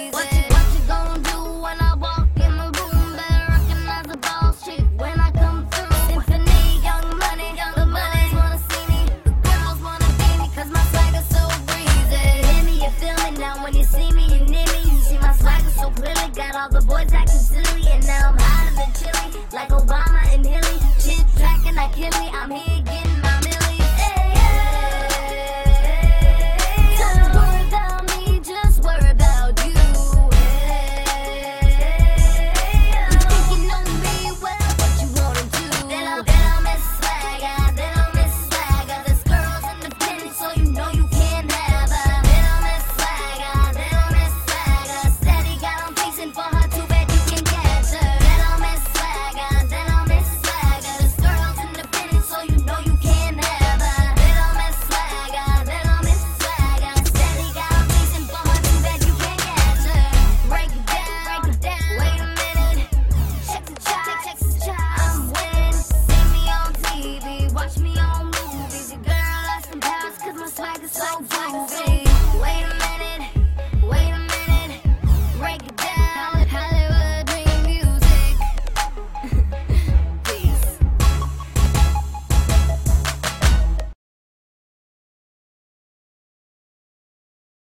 reason. What you gonna do when I walk in the room? Better recognize the boss chick when I come through. Symphony, young money, the boys wanna see me, the girls wanna be me, cause my swagger's so breezy. Hear me, you feel me now when you see me, you near me. You see my swagger so clearly, got all the boys acting silly, and now I'm hotter than chili, like Obama and Hillary. Shit tracking like Hillary, I'm here.